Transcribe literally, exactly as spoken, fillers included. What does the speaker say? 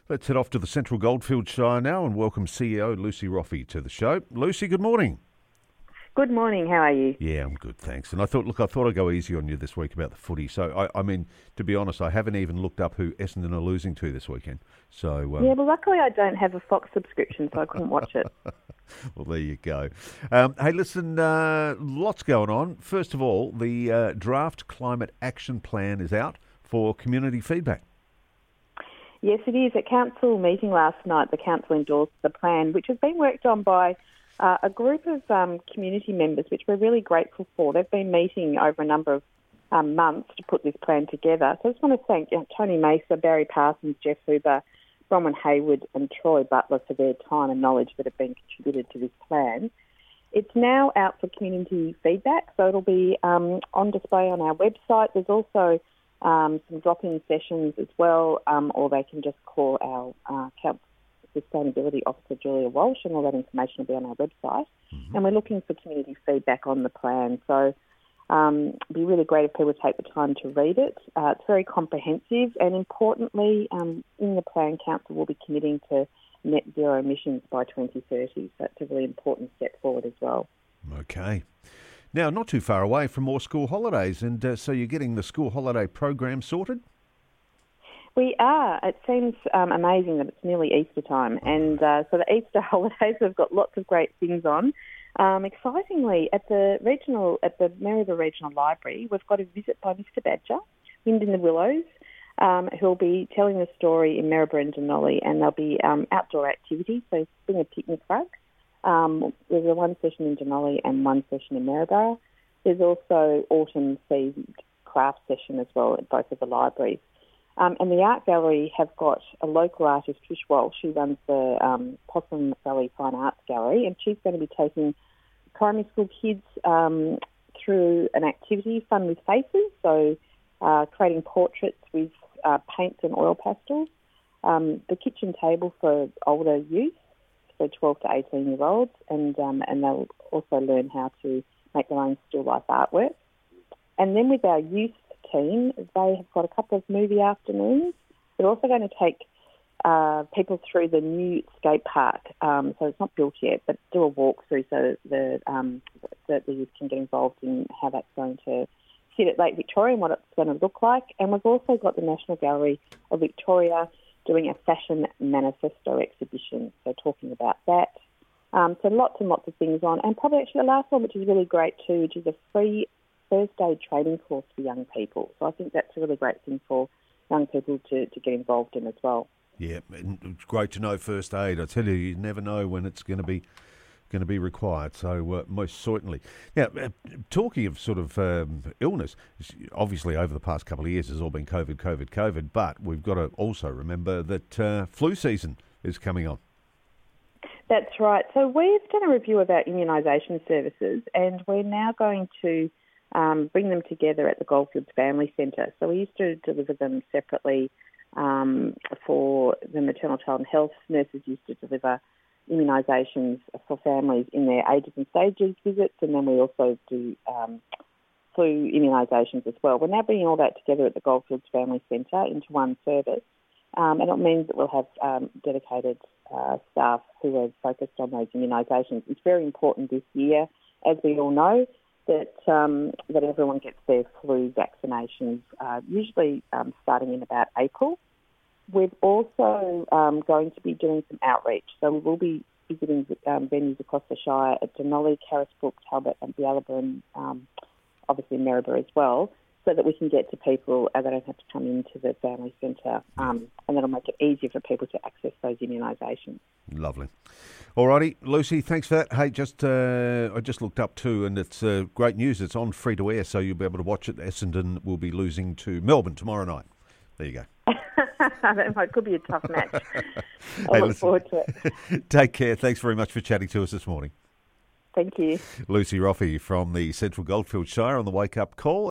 Let's head off to the Central Goldfields Shire now and welcome C E O Lucy Roffey to the show. Lucy, good morning. Good morning. How are you? Yeah, I'm good, thanks. And I thought, look, I thought I'd go easy on you this week about the footy. So, I, I mean, to be honest, I haven't even looked up who Essendon are losing to this weekend. So, um... yeah, well, luckily I don't have a Fox subscription, so I couldn't watch it. Well, there you go. Um, hey, listen, uh, lots going on. First of all, the uh, draft climate action plan is out for community feedback. Yes, it is. At council meeting last night, the council endorsed the plan, which has been worked on by uh, a group of um, community members, which we're really grateful for. They've been meeting over a number of um, months to put this plan together. So I just want to thank you know, Tony Mesa, Barry Parsons, Jeff Huber, Bronwyn Hayward and Troy Butler for their time and knowledge that have been contributed to this plan. It's now out for community feedback, so it'll be um, on display on our website. There's also um, some drop-in sessions as well, um, or they can just call our uh, Council Sustainability Officer, Julia Walsh, and all that information will be on our website. Mm-hmm. And we're looking for community feedback on the plan. So um, it'd be really great if people take the time to read it. Uh, it's very comprehensive, and importantly, um, in the plan, Council will be committing to net zero emissions by twenty thirty. So that's a really important step forward as well. Okay. Now, not too far away from more school holidays, and uh, so you're getting the school holiday program sorted? We are. It seems um, amazing that it's nearly Easter time, and uh, so the Easter holidays have got lots of great things on. Um, excitingly, at the regional, at the Maryborough Regional Library, we've got a visit by Mister Badger, Wind in the Willows, um, who'll be telling the story in Maryborough and Denali, and there'll be um, outdoor activities, so bring a picnic rug. Um, there's a one session in Denali and one session in Maryborough. There's also autumn-themed craft session as well at both of the libraries. Um, and the art gallery have got a local artist, Trish Walsh, who runs the um, Possum Valley Fine Arts Gallery, and she's going to be taking primary school kids um, through an activity, Fun with Faces, so uh, creating portraits with uh, paints and oil pastels. Um, the kitchen table for older youth, so twelve to eighteen-year-olds, and um, and they'll also learn how to make their own still life artwork. And then with our youth team, they have got a couple of movie afternoons. They're also going to take uh, people through the new skate park. Um, so it's not built yet, but do a walkthrough so the, um, that the youth can get involved in how that's going to sit at Lake Victoria and what it's going to look like. And we've also got the National Gallery of Victoria doing a fashion manifesto exhibition, so talking about that. Um, so lots and lots of things on. And probably actually the last one, which is really great too, which is a free first aid training course for young people. So I think that's a really great thing for young people to, to get involved in as well. Yeah, it's great to know first aid. I tell you, you never know when it's going to be going to be required. So uh, most certainly. Now, uh, talking of sort of um, illness, obviously over the past couple of years it's all been COVID, COVID, COVID. But we've got to also remember that uh, flu season is coming on. That's right. So we've done a review of our immunisation services, and we're now going to Um, bring them together at the Goldfields Family Centre. So we used to deliver them separately um, for the maternal child and health. Nurses used to deliver immunisations for families in their ages and stages visits, and then we also do um, flu immunisations as well. We're now bringing all that together at the Goldfields Family Centre into one service, um, and it means that we'll have um, dedicated uh, staff who are focused on those immunisations. It's very important this year, as we all know, that um, that everyone gets their flu vaccinations, uh, usually um, starting in about April. We're also um, going to be doing some outreach. So we will be visiting um, venues across the Shire at Denali, Carisbrook, Talbot and Bialaba, and um, obviously Maryborough as well, so that we can get to people and they don't have to come into the family centre, um, and that'll make it easier for people to access those immunisations. Lovely. Alrighty, Lucy, thanks for that. Hey, just uh, I just looked up too, and it's uh, great news. It's on free to air, so you'll be able to watch it. Essendon will be losing to Melbourne tomorrow night. There you go. That could be a tough match. I hey, look listen, forward to it. Take care. Thanks very much for chatting to us this morning. Thank you. Lucy Roffey from the Central Goldfields Shire on the Wake Up Call.